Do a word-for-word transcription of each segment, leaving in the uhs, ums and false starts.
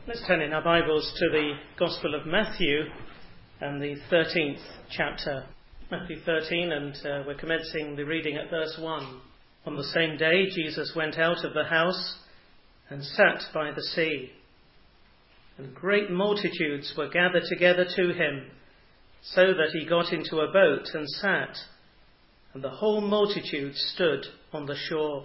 Let's turn in our Bibles to the Gospel of Matthew and the thirteenth chapter. Matthew thirteen, and uh, we're commencing the reading at verse one. On the same day, Jesus went out of the house and sat by the sea. And great multitudes were gathered together to him, so that he got into a boat and sat, and the whole multitude stood on the shore.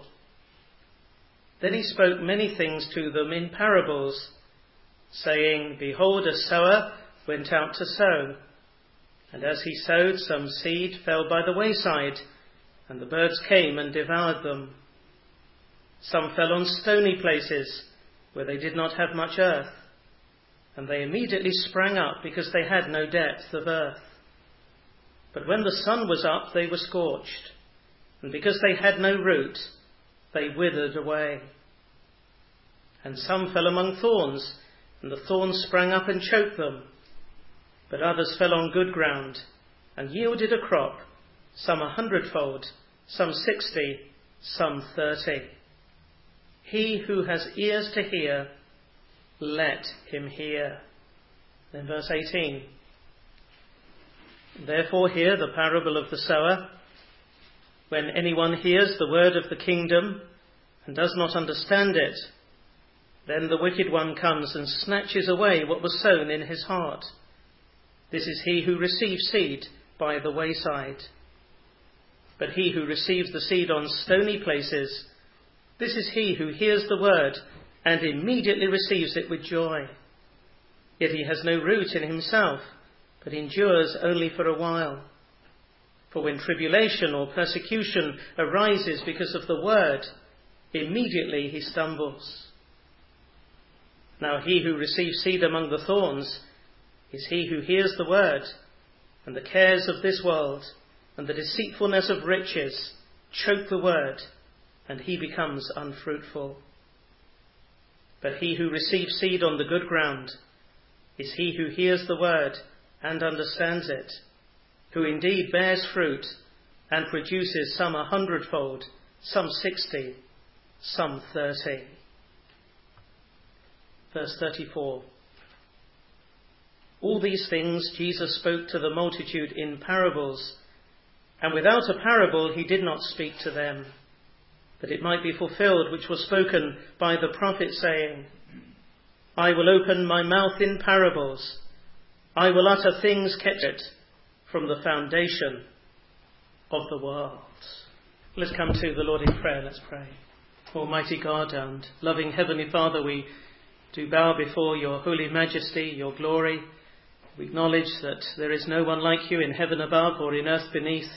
Then he spoke many things to them in parables, saying, Behold, a sower went out to sow. And as he sowed, some seed fell by the wayside, and the birds came and devoured them. Some fell on stony places, where they did not have much earth, and they immediately sprang up, because they had no depth of earth. But when the sun was up, they were scorched, and because they had no root, they withered away. And some fell among thorns, and the thorns sprang up and choked them. But others fell on good ground, and yielded a crop, some a hundredfold, some sixty, some thirty. He who has ears to hear, let him hear. Then verse eighteen. Therefore hear the parable of the sower. When anyone hears the word of the kingdom and does not understand it, then the wicked one comes and snatches away what was sown in his heart. This is he who receives seed by the wayside. But he who receives the seed on stony places, this is he who hears the word and immediately receives it with joy. Yet he has no root in himself, but endures only for a while. For when tribulation or persecution arises because of the word, immediately he stumbles. Now he who receives seed among the thorns is he who hears the word, and the cares of this world and the deceitfulness of riches choke the word, and he becomes unfruitful. But he who receives seed on the good ground is he who hears the word and understands it, who indeed bears fruit and produces some a hundredfold, some sixty, some thirty. Verse thirty-four. All these things Jesus spoke to the multitude in parables, and without a parable he did not speak to them, that it might be fulfilled which was spoken by the prophet, saying, I will open my mouth in parables, I will utter things kept from the foundation of the world. Let's come to the Lord in prayer. Let's pray. Almighty God and loving Heavenly Father, we do bow before your holy majesty, your glory. We acknowledge that there is no one like you in heaven above or in earth beneath,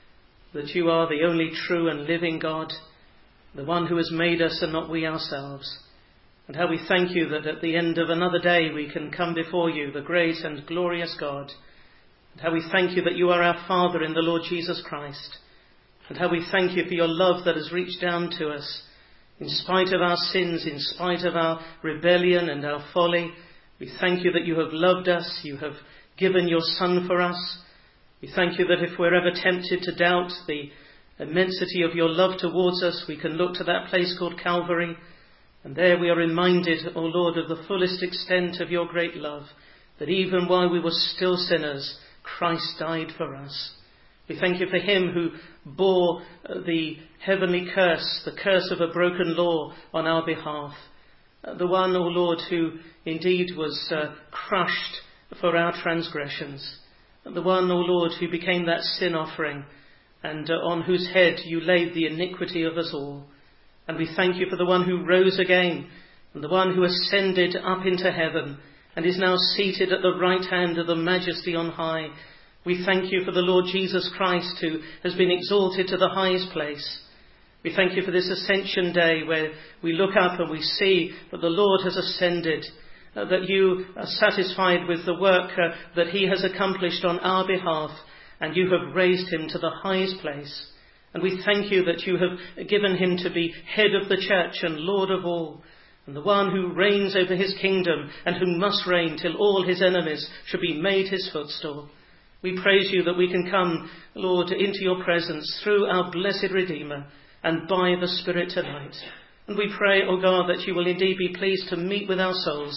that you are the only true and living God, the one who has made us and not we ourselves. And how we thank you that at the end of another day we can come before you, the great and glorious God. And how we thank you that you are our Father in the Lord Jesus Christ. And how we thank you for your love that has reached down to us. In spite of our sins, in spite of our rebellion and our folly, we thank you that you have loved us, you have given your Son for us. We thank you that if we're ever tempted to doubt the immensity of your love towards us, we can look to that place called Calvary, and there we are reminded, O Lord, of the fullest extent of your great love, that even while we were still sinners, Christ died for us. We thank you for him who bore the heavenly curse, the curse of a broken law on our behalf. The one, O Lord, who indeed was uh, crushed for our transgressions. The one, O Lord, who became that sin offering, and uh, on whose head you laid the iniquity of us all. And we thank you for the one who rose again, and the one who ascended up into heaven, and is now seated at the right hand of the Majesty on high. We thank you for the Lord Jesus Christ, who has been exalted to the highest place. We thank you for this Ascension Day, where we look up and we see that the Lord has ascended, uh, that you are satisfied with the work uh, that he has accomplished on our behalf, and you have raised him to the highest place. And we thank you that you have given him to be head of the church and Lord of all, and the one who reigns over his kingdom, and who must reign till all his enemies shall be made his footstool. We praise you that we can come, Lord, into your presence through our blessed Redeemer and by the Spirit tonight. And we pray, O God, that you will indeed be pleased to meet with our souls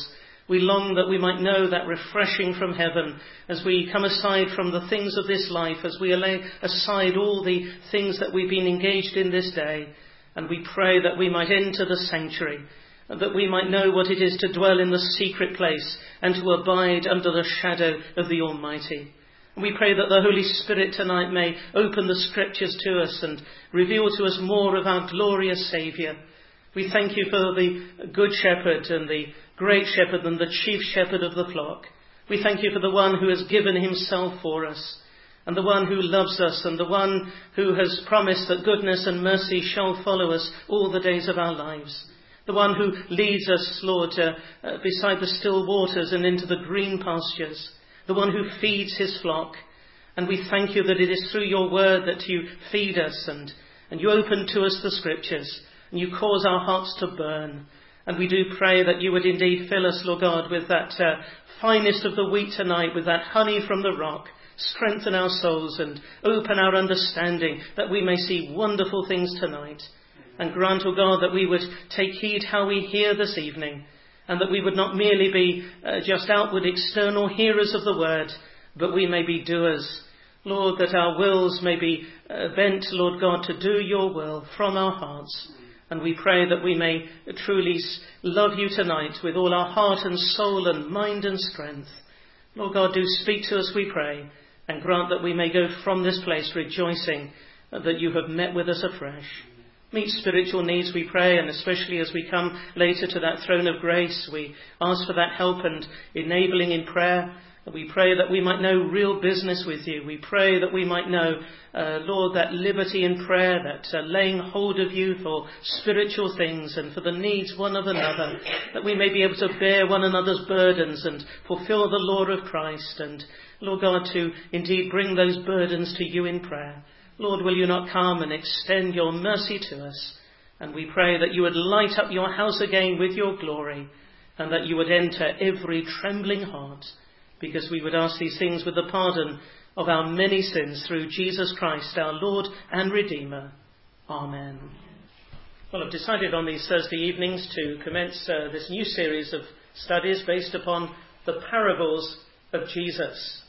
We long that we might know that refreshing from heaven as we come aside from the things of this life, as we lay aside all the things that we've been engaged in this day. And we pray that we might enter the sanctuary, and that we might know what it is to dwell in the secret place and to abide under the shadow of the Almighty. And we pray that the Holy Spirit tonight may open the Scriptures to us and reveal to us more of our glorious Saviour. We thank you for the Good Shepherd and the Great Shepherd and the Chief Shepherd of the flock. We thank you for the one who has given himself for us, and the one who loves us, and the one who has promised that goodness and mercy shall follow us all the days of our lives. The one who leads us, Lord, uh, uh, beside the still waters and into the green pastures. The one who feeds his flock. And we thank you that it is through your word that you feed us, and, and you open to us the Scriptures, and you cause our hearts to burn. And we do pray that you would indeed fill us, Lord God, with that uh, finest of the wheat tonight, with that honey from the rock. Strengthen our souls and open our understanding that we may see wonderful things tonight. And grant, O God, that we would take heed how we hear this evening, and that we would not merely be uh, just outward external hearers of the word, but we may be doers. Lord, that our wills may be uh, bent, Lord God, to do your will from our hearts. And we pray that we may truly love you tonight with all our heart and soul and mind and strength. Lord God, do speak to us, we pray, and grant that we may go from this place rejoicing that you have met with us afresh. Meet spiritual needs, we pray, and especially as we come later to that throne of grace, we ask for that help and enabling in prayer. We pray that we might know real business with you. We pray that we might know, uh, Lord, that liberty in prayer, that uh, laying hold of you for spiritual things and for the needs one of another, that we may be able to bear one another's burdens and fulfill the law of Christ. And, Lord God, to indeed bring those burdens to you in prayer. Lord, will you not come and extend your mercy to us? And we pray that you would light up your house again with your glory, and that you would enter every trembling heart, because we would ask these things with the pardon of our many sins through Jesus Christ, our Lord and Redeemer. Amen. Well, I've decided on these Thursday evenings to commence uh, this new series of studies based upon the parables of Jesus.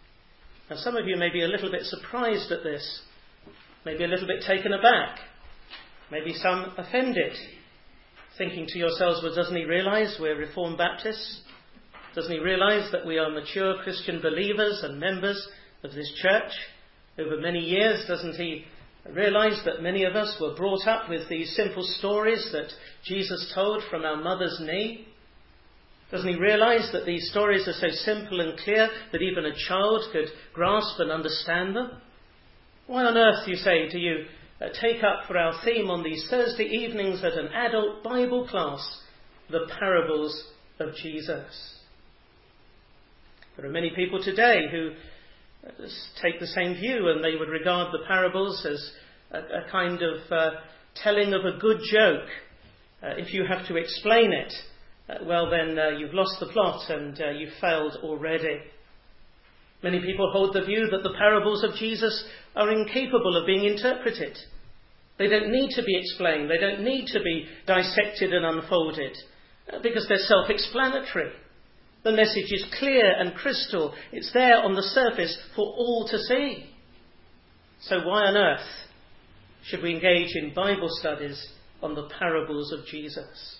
Now, some of you may be a little bit surprised at this, maybe a little bit taken aback, maybe some offended, thinking to yourselves, well, doesn't he realise we're Reformed Baptists? Doesn't he realise that we are mature Christian believers and members of this church over many years? Doesn't he realise that many of us were brought up with these simple stories that Jesus told from our mother's knee? Doesn't he realise that these stories are so simple and clear that even a child could grasp and understand them? Why on earth, you say, do you uh, take up for our theme on these Thursday evenings at an adult Bible class the parables of Jesus? There are many people today who take the same view, and they would regard the parables as a, a kind of uh, telling of a good joke. Uh, if you have to explain it, uh, well then uh, you've lost the plot and uh, you've failed already. Many people hold the view that the parables of Jesus are incapable of being interpreted. They don't need to be explained. They don't need to be dissected and unfolded uh, because they're self-explanatory. The message is clear and crystal. It's there on the surface for all to see. So why on earth should we engage in Bible studies on the parables of Jesus?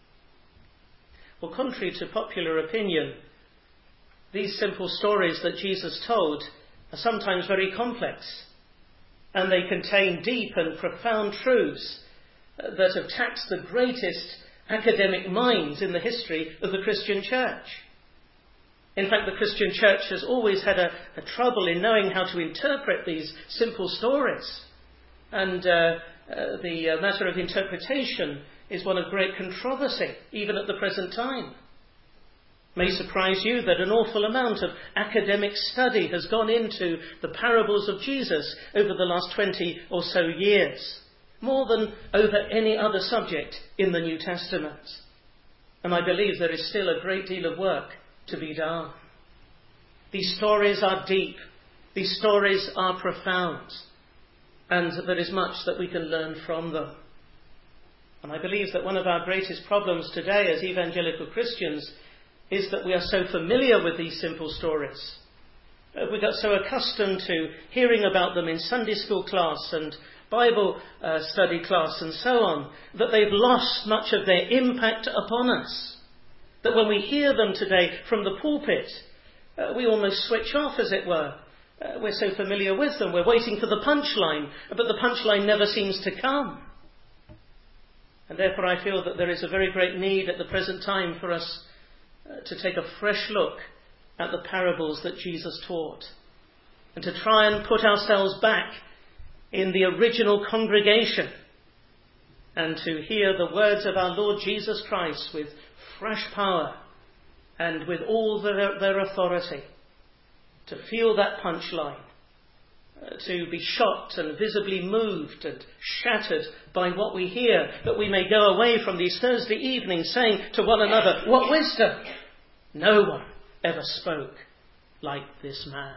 Well, contrary to popular opinion, these simple stories that Jesus told are sometimes very complex, and they contain deep and profound truths that have taxed the greatest academic minds in the history of the Christian church. In fact, the Christian church has always had a, a trouble in knowing how to interpret these simple stories. And uh, uh, the uh, matter of interpretation is one of great controversy, even at the present time. It may surprise you that an awful amount of academic study has gone into the parables of Jesus over the last twenty or so years, more than over any other subject in the New Testament. And I believe there is still a great deal of work to be done. These stories are deep, these stories are profound, and there is much that we can learn from them. And I believe that one of our greatest problems today as evangelical Christians is that we are so familiar with these simple stories. Uh, we got so accustomed to hearing about them in Sunday school class and Bible uh, study class and so on, that they've lost much of their impact upon us. That when we hear them today from the pulpit, uh, we almost switch off, as it were. Uh, we're so familiar with them. We're waiting for the punchline, but the punchline never seems to come. And therefore I feel that there is a very great need at the present time for us uh, to take a fresh look at the parables that Jesus taught, and to try and put ourselves back in the original congregation, and to hear the words of our Lord Jesus Christ with fresh power and with all their, their authority, to feel that punchline, uh, to be shocked and visibly moved and shattered by what we hear, that we may go away from these Thursday evenings saying to one another, "What wisdom! No one ever spoke like this man."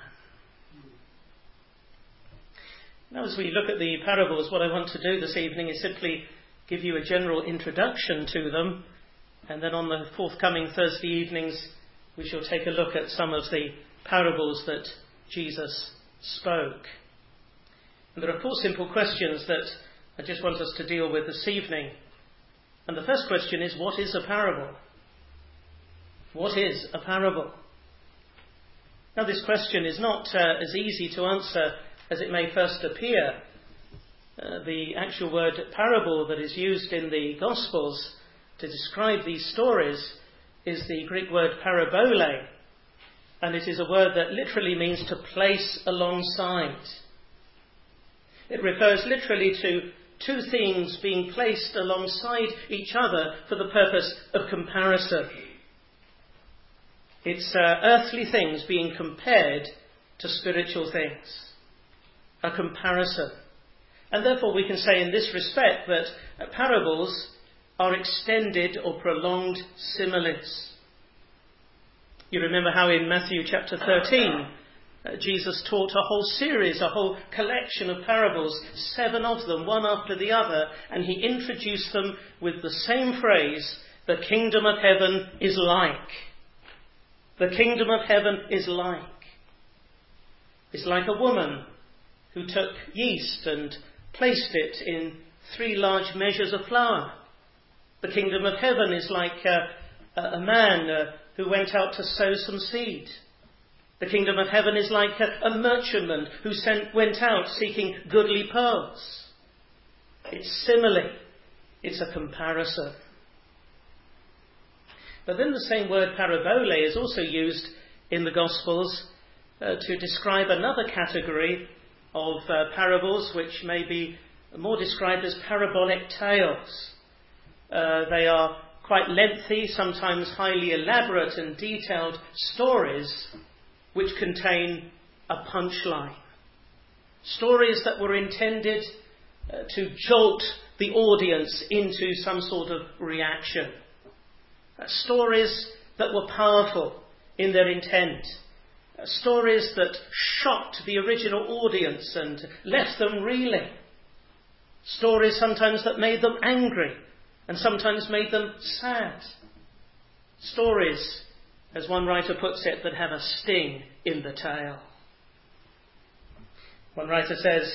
Now, as we look at the parables, what I want to do this evening is simply give you a general introduction to them, and then on the forthcoming Thursday evenings we shall take a look at some of the parables that Jesus spoke. And there are four simple questions that I just want us to deal with this evening. And the first question is, what is a parable? What is a parable? Now, this question is not uh, as easy to answer as it may first appear. Uh, the actual word parable that is used in the Gospels to describe these stories is the Greek word parabole, and it is a word that literally means to place alongside. It refers literally to two things being placed alongside each other for the purpose of comparison. It's uh, earthly things being compared to spiritual things. A comparison. And therefore we can say in this respect that uh, parables are extended or prolonged similes. You remember how in Matthew chapter thirteen uh, Jesus taught a whole series, a whole collection of parables, seven of them, one after the other, and he introduced them with the same phrase, "The kingdom of heaven is like." The kingdom of heaven is like. It's like a woman who took yeast and placed it in three large measures of flour. The kingdom of heaven is like uh, a man uh, who went out to sow some seed. The kingdom of heaven is like a, a merchantman who sent, went out seeking goodly pearls. It's simile. It's a comparison. But then the same word parabole is also used in the Gospels uh, to describe another category of uh, parables, which may be more described as parabolic tales. Uh, they are quite lengthy, sometimes highly elaborate and detailed stories which contain a punchline. Stories that were intended uh, to jolt the audience into some sort of reaction. Uh, stories that were powerful in their intent. Uh, stories that shocked the original audience and left them reeling. Stories sometimes that made them angry and sometimes made them sad. Stories, as one writer puts it, that have a sting in the tail. One writer says,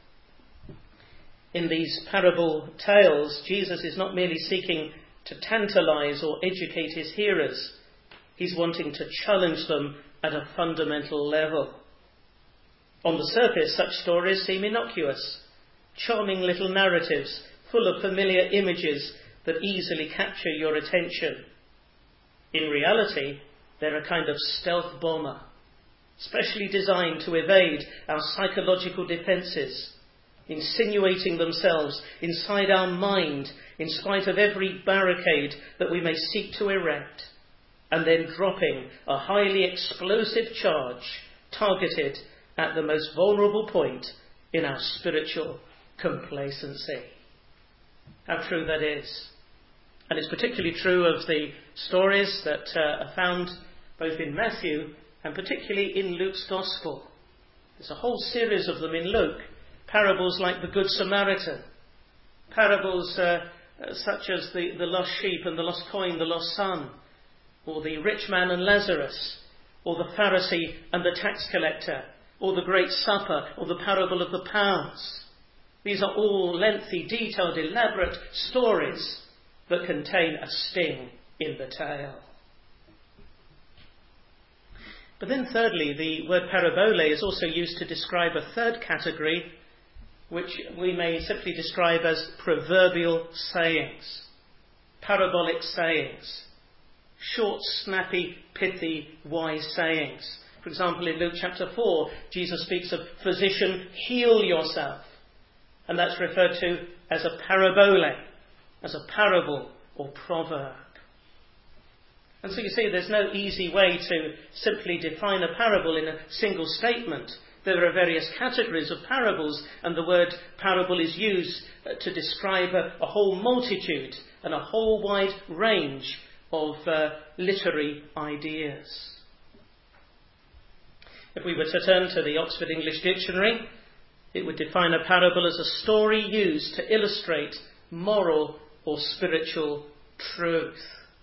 in these parable tales, Jesus is not merely seeking to tantalize or educate his hearers. He's wanting to challenge them at a fundamental level. On the surface, such stories seem innocuous, charming little narratives full of familiar images that easily capture your attention. In reality, they're a kind of stealth bomber, specially designed to evade our psychological defences, insinuating themselves inside our mind in spite of every barricade that we may seek to erect, and then dropping a highly explosive charge targeted at the most vulnerable point in our spiritual complacency. How true that is. And it's particularly true of the stories that uh, are found both in Matthew and particularly in Luke's Gospel. There's a whole series of them in Luke. Parables like the Good Samaritan. Parables uh, uh, such as the, the lost sheep and the lost coin, the lost son. or the rich man and Lazarus, or the Pharisee and the tax collector, or the great supper, or the parable of the pounds. These are all lengthy, detailed, elaborate stories that contain a sting in the tale. But then thirdly, the word parabole is also used to describe a third category, which we may simply describe as proverbial sayings, parabolic sayings, short, snappy, pithy, wise sayings. For example, in Luke chapter four, Jesus speaks of physician, heal yourself. And that's referred to as a parabole, as a parable or proverb. And so you see, there's no easy way to simply define a parable in a single statement. There are various categories of parables, and the word parable is used to describe a, a whole multitude and a whole wide range of uh, literary ideas. If we were to turn to the Oxford English Dictionary, it would define a parable as a story used to illustrate moral or spiritual truth.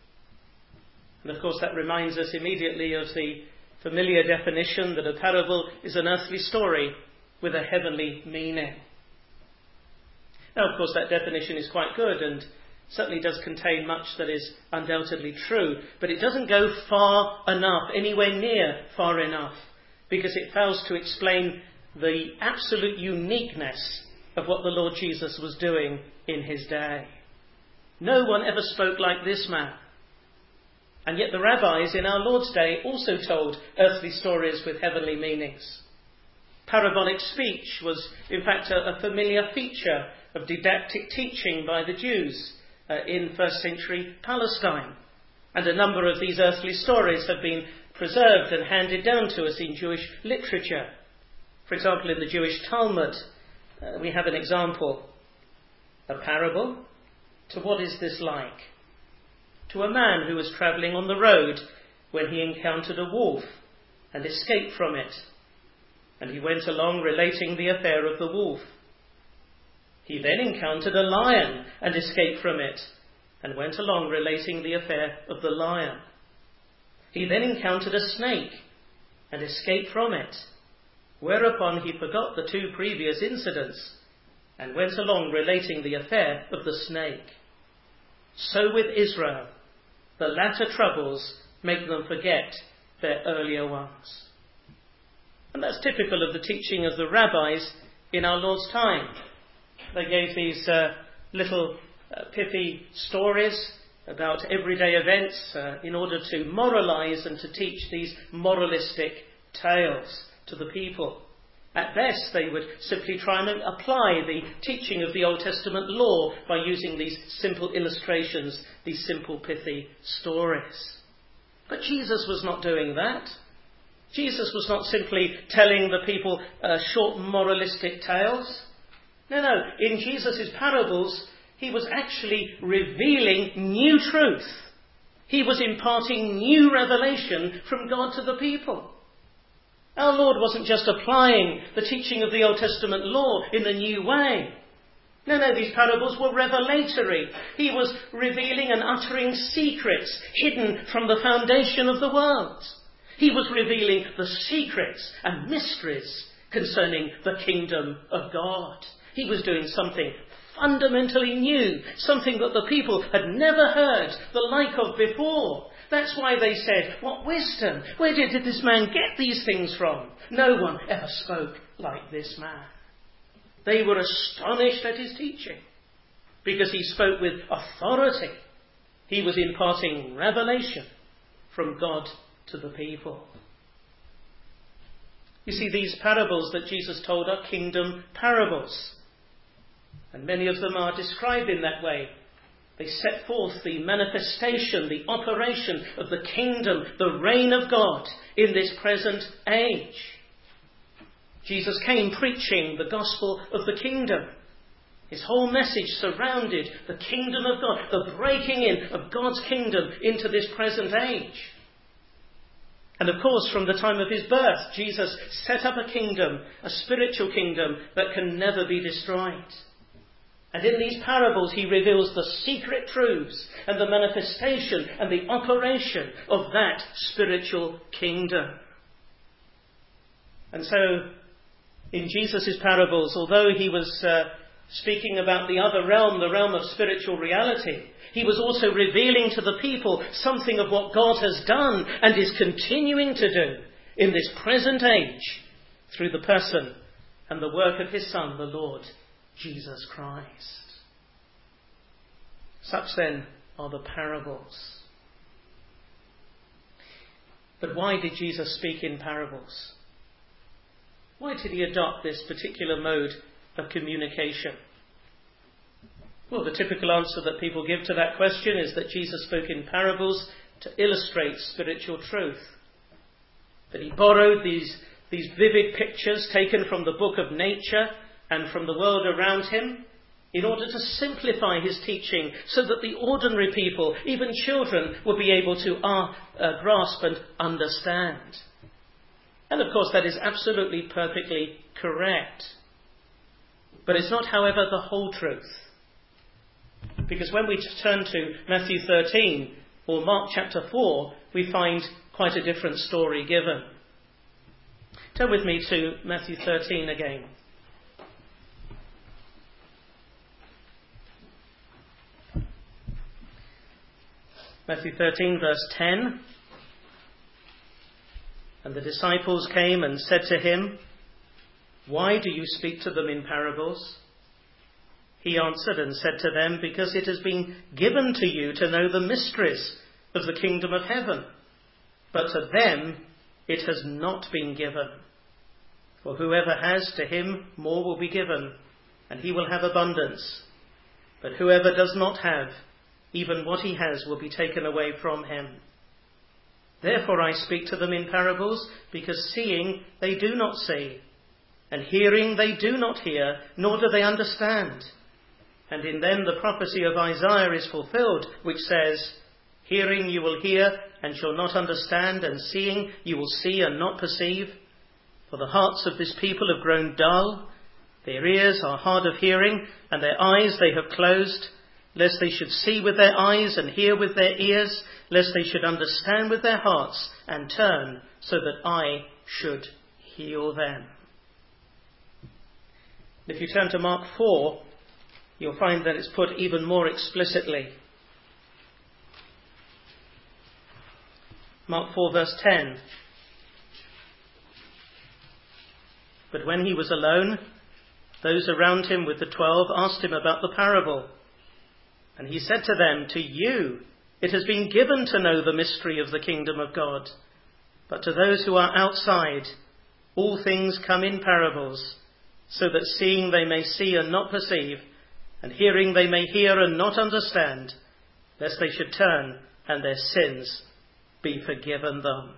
And of course that reminds us immediately of the familiar definition that a parable is an earthly story with a heavenly meaning. Now, of course, that definition is quite good and certainly does contain much that is undoubtedly true, but it doesn't go far enough, anywhere near far enough, because it fails to explain the absolute uniqueness of what the Lord Jesus was doing in his day. No one ever spoke like this man. And yet the rabbis in our Lord's day also told earthly stories with heavenly meanings. Parabolic speech was in fact a, a familiar feature of didactic teaching by the Jews uh, in first century Palestine. And a number of these earthly stories have been preserved and handed down to us in Jewish literature. For example, in the Jewish Talmud, uh, we have an example. A parable? To what is this like? To a man who was travelling on the road when he encountered a wolf and escaped from it. And he went along relating the affair of the wolf. He then encountered a lion and escaped from it, and went along relating the affair of the lion. He then encountered a snake and escaped from it, whereupon he forgot the two previous incidents and went along relating the affair of the snake. So with Israel, the latter troubles make them forget their earlier ones. And that's typical of the teaching of the rabbis in our Lord's time. They gave these uh, little uh, pithy stories about everyday events uh, in order to moralize and to teach these moralistic tales to the people. At best, they would simply try and apply the teaching of the Old Testament law by using these simple illustrations, these simple pithy stories. But Jesus was not doing that. Jesus was not simply telling the people uh, short moralistic tales. No, no, in Jesus' parables, he was actually revealing new truth. He was imparting new revelation from God to the people. Our Lord wasn't just applying the teaching of the Old Testament law in a new way. No, no, these parables were revelatory. He was revealing and uttering secrets hidden from the foundation of the world. He was revealing the secrets and mysteries concerning the kingdom of God. He was doing something fundamentally new, something that the people had never heard the like of before. That's why they said, what wisdom? Where did, did this man get these things from? No one ever spoke like this man. They were astonished at his teaching because he spoke with authority. He was imparting revelation from God to the people. You see, these parables that Jesus told are kingdom parables. And many of them are described in that way. They set forth the manifestation, the operation of the kingdom, the reign of God in this present age. Jesus came preaching the gospel of the kingdom. His whole message surrounded the kingdom of God, the breaking in of God's kingdom into this present age. And of course, from the time of his birth, Jesus set up a kingdom, a spiritual kingdom that can never be destroyed. And in these parables he reveals the secret truths and the manifestation and the operation of that spiritual kingdom. And so, in Jesus' parables, although he was uh, speaking about the other realm, the realm of spiritual reality, he was also revealing to the people something of what God has done and is continuing to do in this present age through the person and the work of his Son, the Lord Jesus Christ. Such then are the parables. But why did Jesus speak in parables? Why did he adopt this particular mode of communication? Well, the typical answer that people give to that question is that Jesus spoke in parables to illustrate spiritual truth. That he borrowed these, these vivid pictures taken from the book of nature and from the world around him in order to simplify his teaching so that the ordinary people, even children, would be able to uh, uh, grasp and understand. And of course that is absolutely perfectly correct. But it's not, however, the whole truth. Because when we turn to Matthew thirteen or Mark chapter four, we find quite a different story given. Turn with me to Matthew thirteen again. Matthew thirteen verse ten. And the disciples came and said to him, "Why do you speak to them in parables?" He answered and said to them, "Because it has been given to you to know the mysteries of the kingdom of heaven, but to them it has not been given. For whoever has, to him more will be given, and he will have abundance. But whoever does not have, even what he has will be taken away from him. Therefore I speak to them in parables, because seeing they do not see, and hearing they do not hear, nor do they understand. And in them the prophecy of Isaiah is fulfilled, which says, Hearing you will hear and shall not understand, and seeing you will see and not perceive. For the hearts of this people have grown dull, their ears are hard of hearing, and their eyes they have closed, lest they should see with their eyes and hear with their ears, lest they should understand with their hearts and turn, so that I should heal them." If you turn to Mark four, you'll find that it's put even more explicitly. Mark four verse ten. "But when he was alone, those around him with the twelve asked him about the parable. And he said to them, To you it has been given to know the mystery of the kingdom of God. But to those who are outside, all things come in parables, so that seeing they may see and not perceive, and hearing they may hear and not understand, lest they should turn and their sins be forgiven them."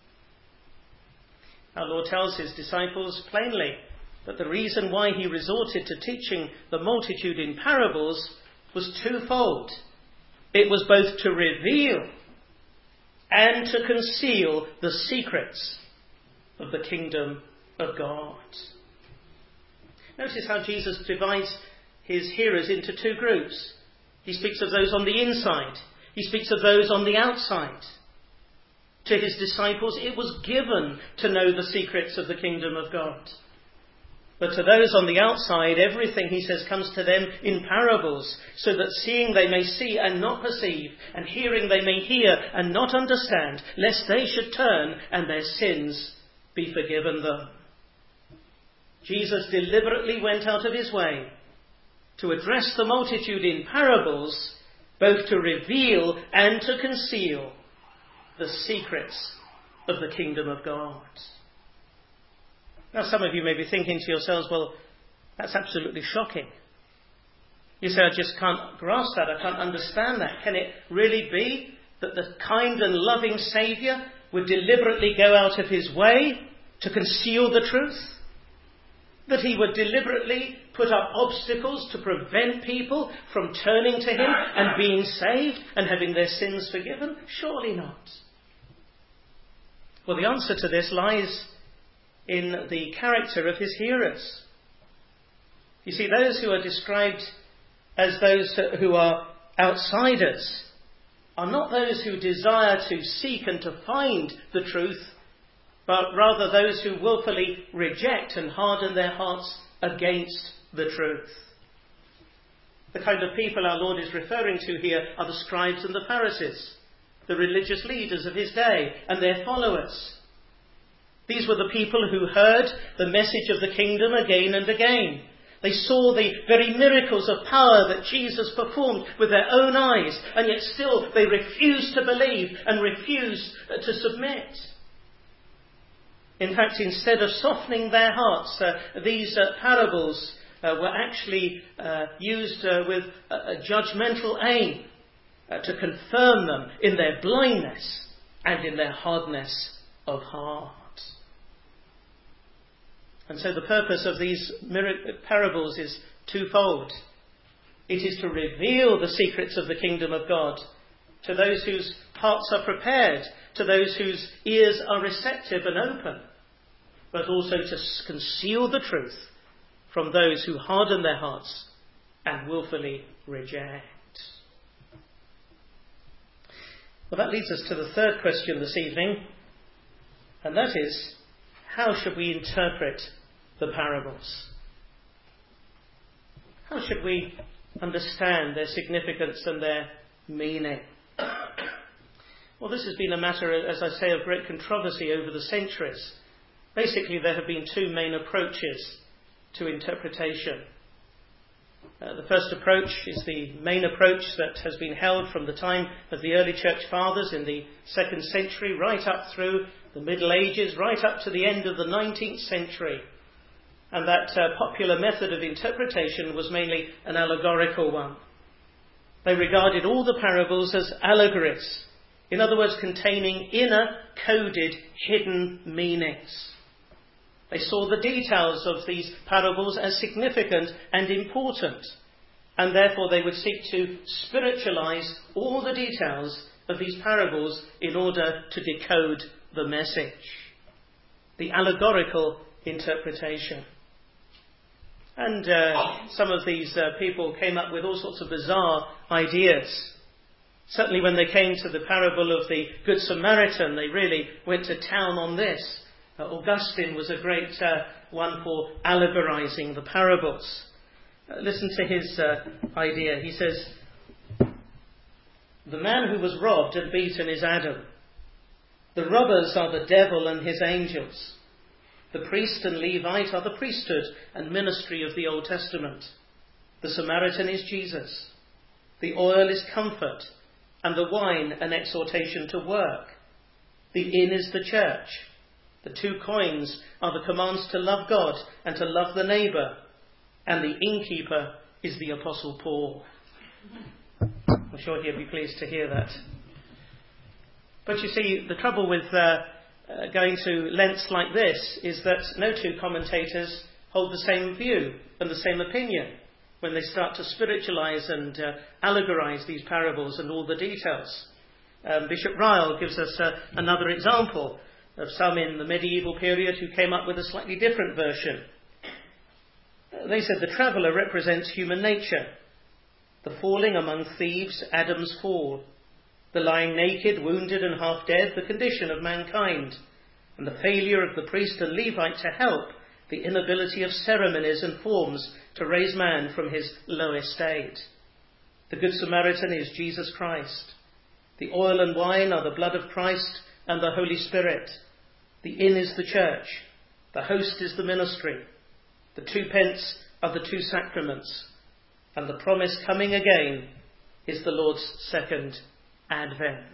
Our Lord tells his disciples plainly that the reason why he resorted to teaching the multitude in parables was twofold. It was both to reveal and to conceal the secrets of the kingdom of God. Notice how Jesus divides his hearers into two groups. He speaks of those on the inside. He speaks of those on the outside. To his disciples, it was given to know the secrets of the kingdom of God. But to those on the outside, everything, he says, comes to them in parables, so that seeing they may see and not perceive, and hearing they may hear and not understand, lest they should turn and their sins be forgiven them. Jesus deliberately went out of his way to address the multitude in parables, both to reveal and to conceal the secrets of the kingdom of God. Now, some of you may be thinking to yourselves, well, that's absolutely shocking. You say, I just can't grasp that, I can't understand that. Can it really be that the kind and loving Saviour would deliberately go out of his way to conceal the truth? That he would deliberately put up obstacles to prevent people from turning to him and being saved and having their sins forgiven? Surely not. Well, the answer to this lies in the character of his hearers. You see, those who are described as those who are outsiders are not those who desire to seek and to find the truth, but rather those who willfully reject and harden their hearts against the truth. The kind of people our Lord is referring to here are the scribes and the Pharisees, the religious leaders of his day and their followers. These were the people who heard the message of the kingdom again and again. They saw the very miracles of power that Jesus performed with their own eyes, and yet still they refused to believe and refused to submit. In fact, instead of softening their hearts, uh, these uh, parables uh, were actually uh, used uh, with a, a judgmental aim uh, to confirm them in their blindness and in their hardness of heart. And so the purpose of these parables is twofold. It is to reveal the secrets of the kingdom of God to those whose hearts are prepared, to those whose ears are receptive and open, but also to conceal the truth from those who harden their hearts and willfully reject. Well, that leads us to the third question this evening, and that is, how should we interpret the parables? How should we understand their significance and their meaning? Well, this has been a matter, as I say, of great controversy over the centuries. Basically, there have been two main approaches to interpretation. Uh, the first approach is the main approach that has been held from the time of the early church fathers in the second century, right up through the Middle Ages, right up to the end of the nineteenth century. And that uh, popular method of interpretation was mainly an allegorical one. They regarded all the parables as allegories, in other words, containing inner, coded, hidden meanings. They saw the details of these parables as significant and important, and therefore they would seek to spiritualize all the details of these parables in order to decode the message. The allegorical interpretation. And uh, some of these uh, people came up with all sorts of bizarre ideas. Certainly when they came to the parable of the Good Samaritan, they really went to town on this. Uh, Augustine was a great uh, one for allegorizing the parables. Uh, listen to his uh, idea. He says, "The man who was robbed and beaten is Adam. The robbers are the devil and his angels. The priest and Levite are the priesthood and ministry of the Old Testament. The Samaritan is Jesus. The oil is comfort, and the wine an exhortation to work. The inn is the church. The two coins are the commands to love God and to love the neighbour. And the innkeeper is the Apostle Paul." I'm sure he'll be pleased to hear that. But you see, the trouble with uh, uh, going to lengths like this is that no two commentators hold the same view and the same opinion when they start to spiritualize and uh, allegorize these parables and all the details. Um, Bishop Ryle gives us uh, another example of some in the medieval period who came up with a slightly different version. Uh, they said the traveller represents human nature. The falling among thieves, Adam's fall. The lying naked, wounded and half dead, the condition of mankind. And the failure of the priest and Levite to help, the inability of ceremonies and forms to raise man from his low estate. The Good Samaritan is Jesus Christ. The oil and wine are the blood of Christ and the Holy Spirit. The inn is the church. The host is the ministry. The two pence are the two sacraments. And the promise coming again is the Lord's second advent.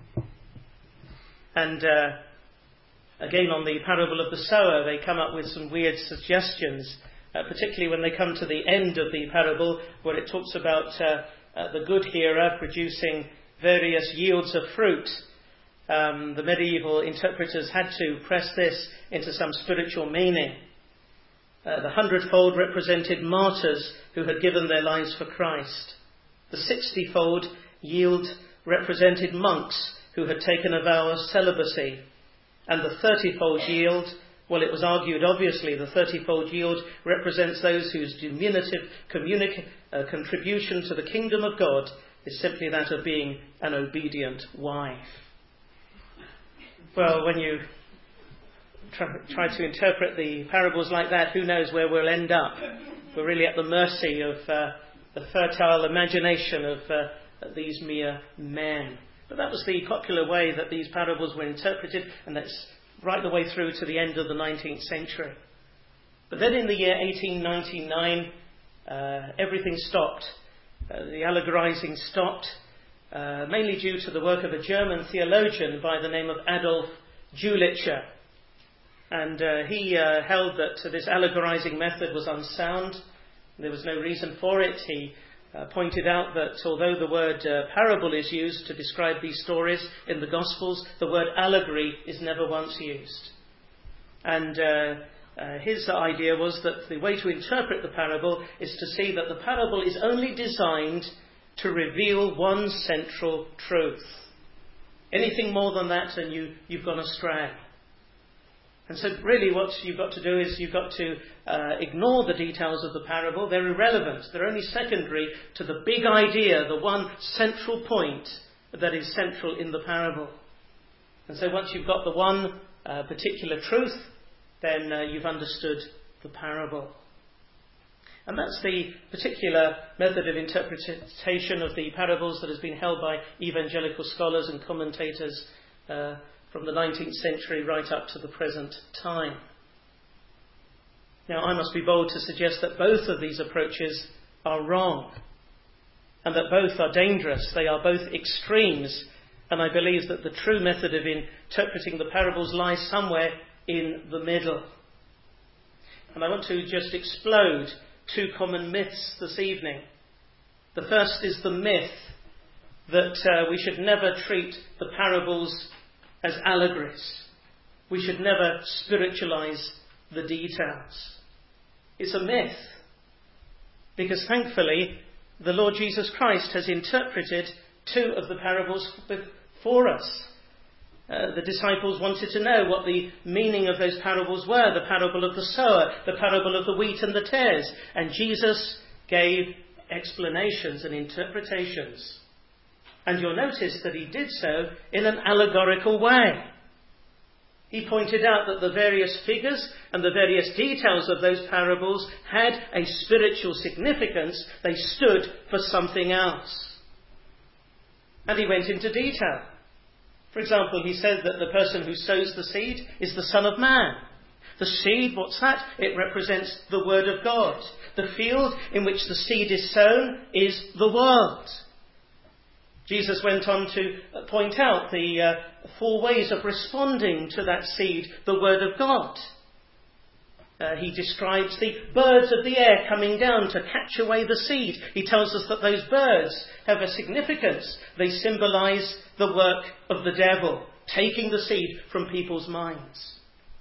And uh, again on the parable of the sower, they come up with some weird suggestions, uh, particularly when they come to the end of the parable where it talks about uh, uh, the good hearer producing various yields of fruit. Um, the medieval interpreters had to press this into some spiritual meaning. Uh, the hundredfold represented martyrs who had given their lives for Christ. The sixtyfold yield represented monks who had taken a vow of celibacy. And the thirtyfold yield, well, it was argued, obviously, the thirtyfold yield represents those whose diminutive communic- uh, contribution to the kingdom of God is simply that of being an obedient wife. Well, when you try, try to interpret the parables like that, who knows where we'll end up? We're really at the mercy of uh, the fertile imagination of uh, these mere men. But that was the popular way that these parables were interpreted, and that's right the way through to the end of the nineteenth century. But then in the year eighteen ninety-nine, uh, everything stopped. Uh, the allegorizing stopped, uh, mainly due to the work of a German theologian by the name of Adolf Jülicher. And uh, he uh, held that this allegorizing method was unsound. There was no reason for it. He uh, pointed out that although the word uh, parable is used to describe these stories in the Gospels, the word allegory is never once used. And uh, uh, his idea was that the way to interpret the parable is to see that the parable is only designed to reveal one central truth. Anything more than that and you, you've gone astray. And so really what you've got to do is you've got to uh, ignore the details of the parable. They're irrelevant. They're only secondary to the big idea, the one central point that is central in the parable. And so once you've got the one uh, particular truth, then uh, you've understood the parable. And that's the particular method of interpretation of the parables that has been held by evangelical scholars and commentators uh, from the nineteenth century right up to the present time. Now, I must be bold to suggest that both of these approaches are wrong, and that both are dangerous. They are both extremes, and I believe that the true method of interpreting the parables lies somewhere in the middle. And I want to just explode two common myths this evening. The first is the myth that uh, we should never treat the parables as allegories. We should never spiritualize the details. It's a myth, because thankfully the Lord Jesus Christ has interpreted two of the parables for us. Uh, the disciples wanted to know what the meaning of those parables were, the parable of the sower, the parable of the wheat and the tares, and Jesus gave explanations and interpretations. And you'll notice that he did so in an allegorical way. He pointed out that the various figures and the various details of those parables had a spiritual significance. They stood for something else. And he went into detail. For example, he said that the person who sows the seed is the Son of Man. The seed, what's that? It represents the Word of God. The field in which the seed is sown is the world. Jesus went on to point out the uh, four ways of responding to that seed, the Word of God. Uh, he describes the birds of the air coming down to catch away the seed. He tells us that those birds have a significance. They symbolize the work of the devil, taking the seed from people's minds.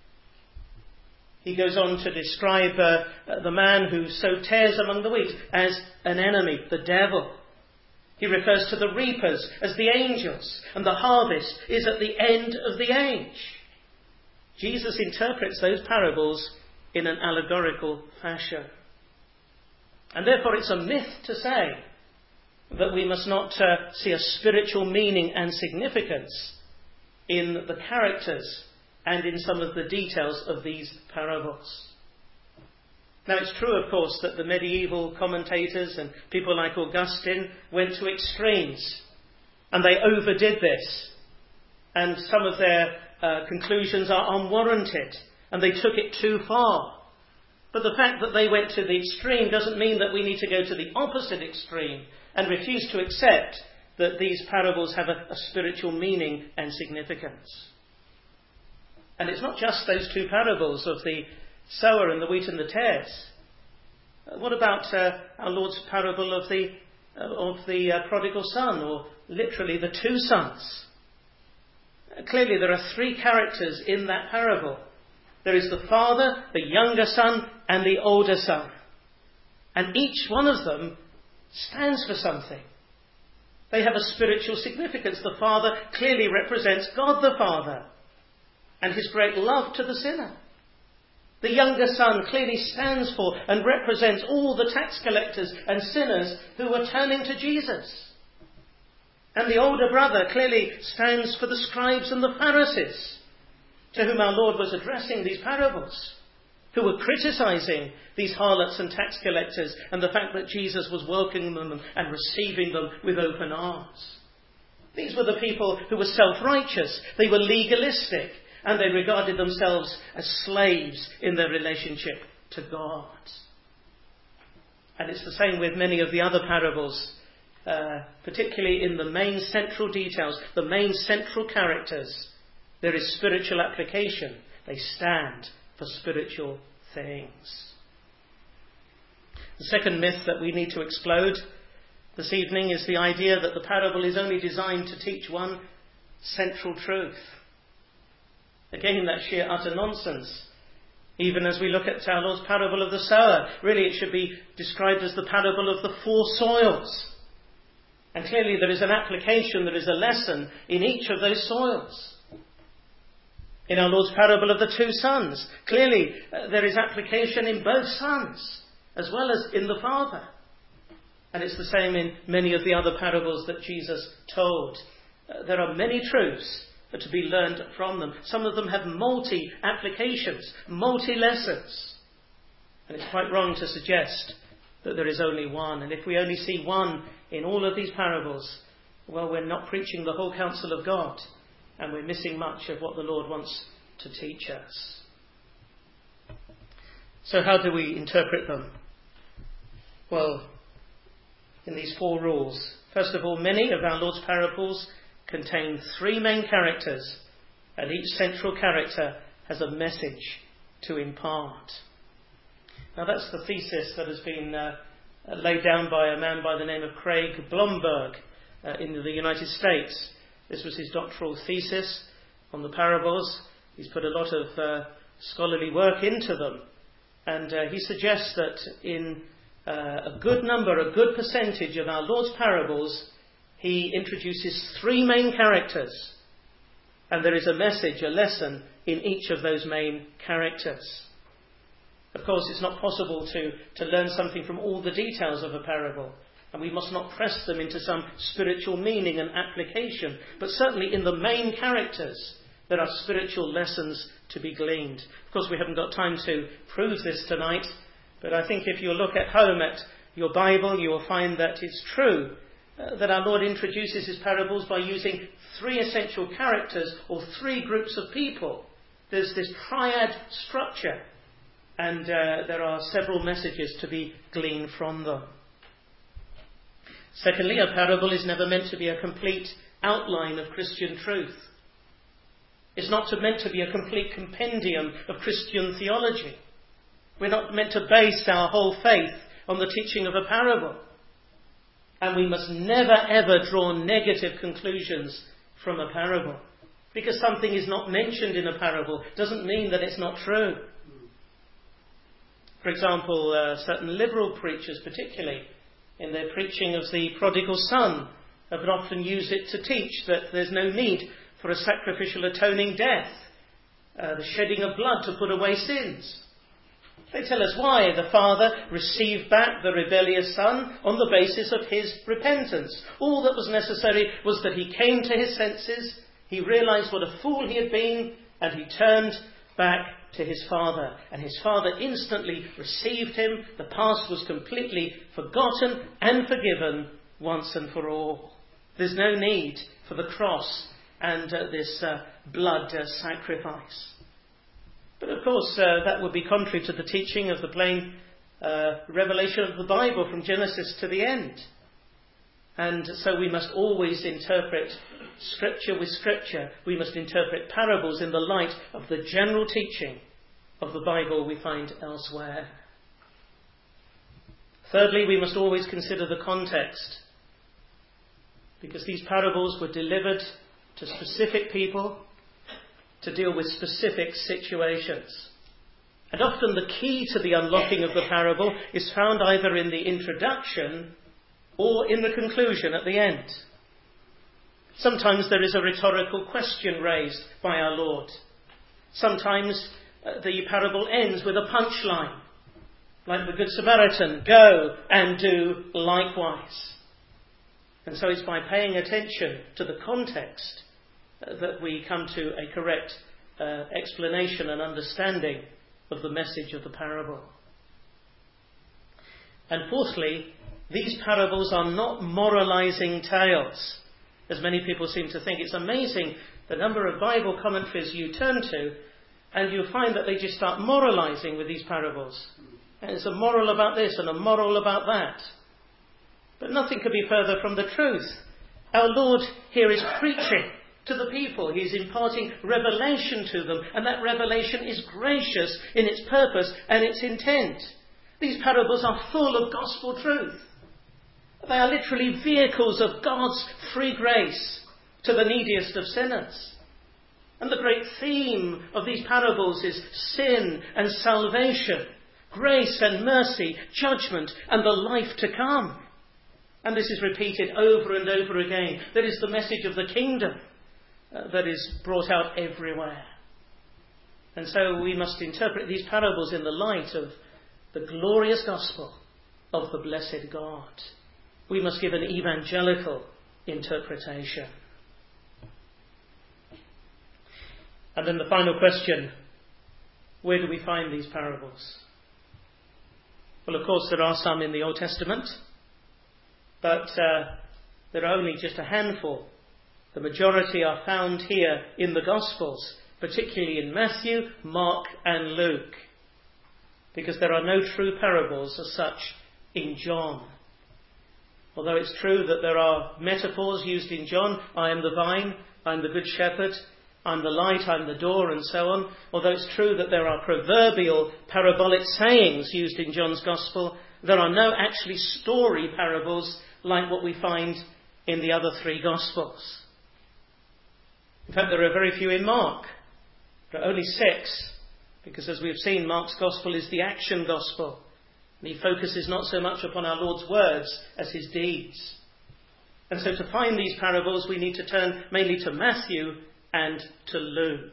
He goes on to describe uh, the man who sowed tares among the wheat as an enemy, the devil. He refers to the reapers as the angels, and the harvest is at the end of the age. Jesus interprets those parables in an allegorical fashion. And therefore it's a myth to say that we must not uh, see a spiritual meaning and significance in the characters and in some of the details of these parables. Now, it's true, of course, that the medieval commentators and people like Augustine went to extremes, and they overdid this, and some of their uh, conclusions are unwarranted, and they took it too far. But the fact that they went to the extreme doesn't mean that we need to go to the opposite extreme and refuse to accept that these parables have a, a spiritual meaning and significance. And it's not just those two parables of the sower and the wheat and the tares. Uh, what about uh, our Lord's parable of the uh, of the uh, prodigal son, or literally the two sons? Uh, clearly there are three characters in that parable. There is the father, the younger son, and the older son. And each one of them stands for something. They have a spiritual significance. The father clearly represents God the Father and his great love to the sinner. The younger son clearly stands for and represents all the tax collectors and sinners who were turning to Jesus. And the older brother clearly stands for the scribes and the Pharisees, to whom our Lord was addressing these parables, who were criticizing these harlots and tax collectors and the fact that Jesus was welcoming them and receiving them with open arms. These were the people who were self-righteous, they were legalistic, and they regarded themselves as slaves in their relationship to God. And it's the same with many of the other parables, uh, particularly in the main central details, the main central characters. There is spiritual application. They stand for spiritual things. The second myth that we need to explode this evening is the idea that the parable is only designed to teach one central truth. Again, that's sheer utter nonsense. Even as we look at our Lord's parable of the sower, really it should be described as the parable of the four soils. And clearly there is an application, there is a lesson in each of those soils. In our Lord's parable of the two sons, clearly uh, there is application in both sons, as well as in the father. And it's the same in many of the other parables that Jesus told. Uh, there are many truths that are to be learned from them. Some of them have multi-applications, multi-lessons. And it's quite wrong to suggest that there is only one. And if we only see one in all of these parables, well, we're not preaching the whole counsel of God. And we're missing much of what the Lord wants to teach us. So how do we interpret them? Well, in these four rules. First of all, many of our Lord's parables contain three main characters, and each central character has a message to impart. Now that's the thesis that has been uh, laid down by a man by the name of Craig Blomberg uh, in the United States. This was his doctoral thesis on the parables. He's put a lot of uh, scholarly work into them, and uh, he suggests that in uh, a good number, a good percentage of our Lord's parables, he introduces three main characters, and there is a message, a lesson in each of those main characters. Of course, it's not possible to, to learn something from all the details of a parable, and we must not press them into some spiritual meaning and application, but certainly in the main characters there are spiritual lessons to be gleaned. Of course, we haven't got time to prove this tonight, but I think if you look at home at your Bible, you will find that it's true uh, that our Lord introduces his parables by using three essential characters or three groups of people. There's this triad structure, and uh, there are several messages to be gleaned from them. Secondly, a parable is never meant to be a complete outline of Christian truth. It's not meant to be a complete compendium of Christian theology. We're not meant to base our whole faith on the teaching of a parable. And we must never ever draw negative conclusions from a parable. Because something is not mentioned in a parable doesn't mean that it's not true. For example, uh, certain liberal preachers particularly, in their preaching of the prodigal son, have often used it to teach that there's no need for a sacrificial atoning death, uh, the shedding of blood to put away sins. They tell us why the father received back the rebellious son on the basis of his repentance. All that was necessary was that he came to his senses, he realised what a fool he had been, and he turned back to his father. And his father instantly received him. The past was completely forgotten and forgiven once and for all. There's no need for the cross and uh, this uh, blood uh, sacrifice. But of course, uh, that would be contrary to the teaching of the plain uh, revelation of the Bible from Genesis to the end. And so we must always interpret Scripture with Scripture. We must interpret parables in the light of the general teaching of the Bible we find elsewhere. Thirdly, we must always consider the context, because these parables were delivered to specific people to deal with specific situations. And often the key to the unlocking of the parable is found either in the introduction or in the conclusion at the end. Sometimes there is a rhetorical question raised by our Lord. Sometimes uh, the parable ends with a punchline. Like the Good Samaritan, go and do likewise. And so it's by paying attention to the context uh, that we come to a correct uh, explanation and understanding of the message of the parable. And fourthly, these parables are not moralizing tales, as many people seem to think. It's amazing the number of Bible commentaries you turn to, and you'll find that they just start moralizing with these parables. And it's a moral about this and a moral about that. But nothing could be further from the truth. Our Lord here is preaching to the people. He is imparting revelation to them, and that revelation is gracious in its purpose and its intent. These parables are full of gospel truth. They are literally vehicles of God's free grace to the neediest of sinners. And the great theme of these parables is sin and salvation, grace and mercy, judgment and the life to come. And this is repeated over and over again. That is the message of the kingdom uh, that is brought out everywhere. And so we must interpret these parables in the light of the glorious gospel of the blessed God. We must give an evangelical interpretation. And then the final question, where do we find these parables? Well, of course, there are some in the Old Testament, but uh, there are only just a handful. The majority are found here in the Gospels, particularly in Matthew, Mark and Luke, because there are no true parables as such in John. Although it's true that there are metaphors used in John, I am the vine, I am the good shepherd, I'm the light, I'm the door, and so on. Although it's true that there are proverbial parabolic sayings used in John's Gospel, there are no actually story parables like what we find in the other three Gospels. In fact, there are very few in Mark. There are only six, because as we've seen, Mark's Gospel is the action Gospel. And he focuses not so much upon our Lord's words as his deeds. And so to find these parables, we need to turn mainly to Matthew and to Luke.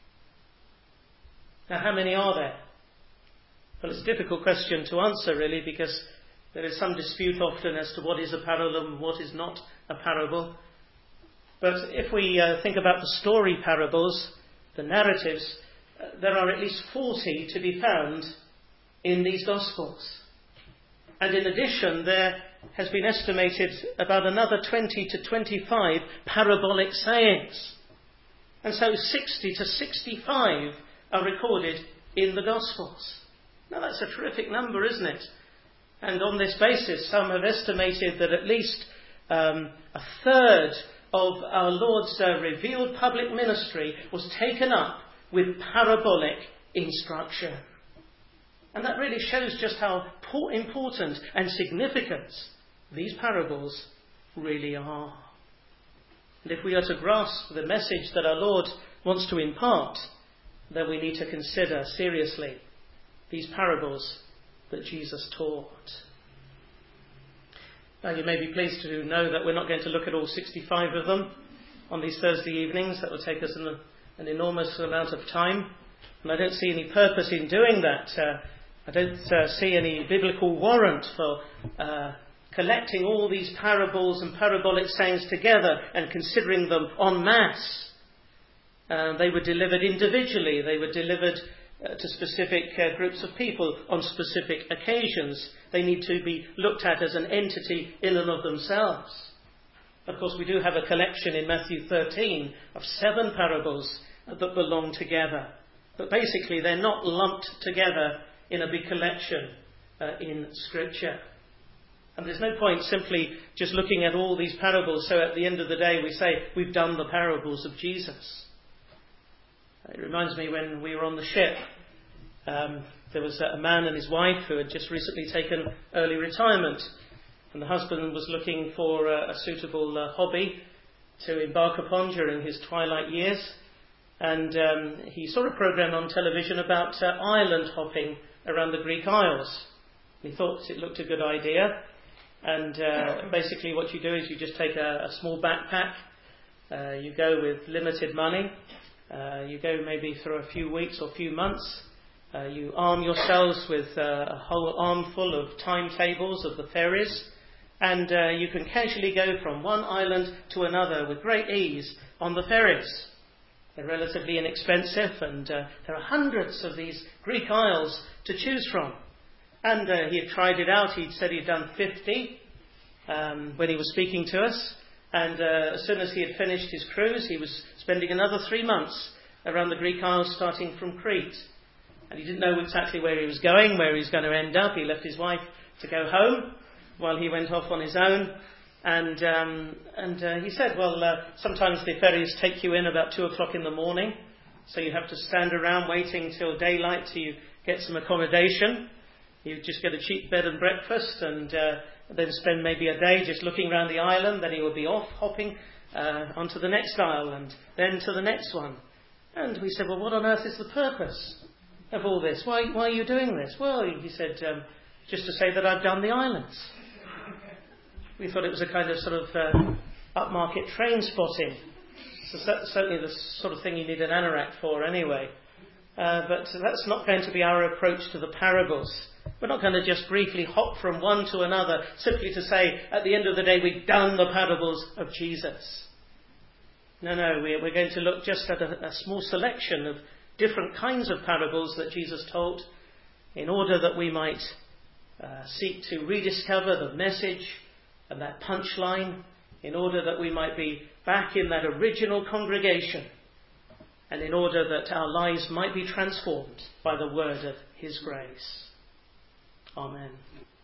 Now, how many are there? Well, it's a difficult question to answer, really, because there is some dispute often as to what is a parable and what is not a parable. But if we uh, think about the story parables, the narratives, uh, there are at least forty to be found in these Gospels. And in addition, there has been estimated about another twenty to twenty-five parabolic sayings. And so sixty to sixty-five are recorded in the Gospels. Now that's a terrific number, isn't it? And on this basis, some have estimated that at least um, a third of our Lord's uh, revealed public ministry was taken up with parabolic instruction. And that really shows just how important and significant these parables really are. And if we are to grasp the message that our Lord wants to impart, then we need to consider seriously these parables that Jesus taught. Now, you may be pleased to know that we're not going to look at all sixty-five of them on these Thursday evenings. That will take us an, an enormous amount of time. And I don't see any purpose in doing that. Uh, I don't uh, see any biblical warrant for uh, collecting all these parables and parabolic sayings together and considering them en masse. Uh, they were delivered individually. They were delivered uh, to specific uh, groups of people on specific occasions. They need to be looked at as an entity in and of themselves. Of course, we do have a collection in Matthew thirteen of seven parables that belong together. But basically, they're not lumped together in a big collection uh, in Scripture. And there's no point simply just looking at all these parables so at the end of the day we say we've done the parables of Jesus. It reminds me when we were on the ship, um, there was a man and his wife who had just recently taken early retirement, and the husband was looking for a, a suitable uh, hobby to embark upon during his twilight years, and um, he saw a program on television about uh, island hopping around the Greek Isles. He thought it looked a good idea. And uh, basically what you do is you just take a, a small backpack, uh, you go with limited money, Uh, you go maybe for a few weeks or a few months. Uh, you arm yourselves with uh, a whole armful of timetables of the ferries, and uh, you can casually go from one island to another with great ease on the ferries. They're relatively inexpensive, and uh, there are hundreds of these Greek isles to choose from. And uh, he had tried it out. He'd said he'd done fifty um, when he was speaking to us. And uh, as soon as he had finished his cruise, he was spending another three months around the Greek Isles, starting from Crete. And he didn't know exactly where he was going, where he was going to end up. He left his wife to go home while he went off on his own. And um, and uh, he said, well, uh, sometimes the ferries take you in about two o'clock in the morning. So you have to stand around waiting till daylight till you get some accommodation. You just get a cheap bed and breakfast, and uh, then spend maybe a day just looking around the island. Then he will be off, hopping uh, onto the next island, then to the next one. And we said, well, what on earth is the purpose of all this? Why, why are you doing this? Well, he said, um, just to say that I've done the islands. We thought it was a kind of sort of uh, upmarket train spotting. So certainly the sort of thing you need an anorak for anyway. Uh, but that's not going to be our approach to the parables. We're not going to just briefly hop from one to another simply to say, at the end of the day, we've done the parables of Jesus. No, no, we're going to look just at a, a small selection of different kinds of parables that Jesus told in order that we might uh, seek to rediscover the message and that punchline, in order that we might be back in that original congregation, and in order that our lives might be transformed by the word of his grace. Amen.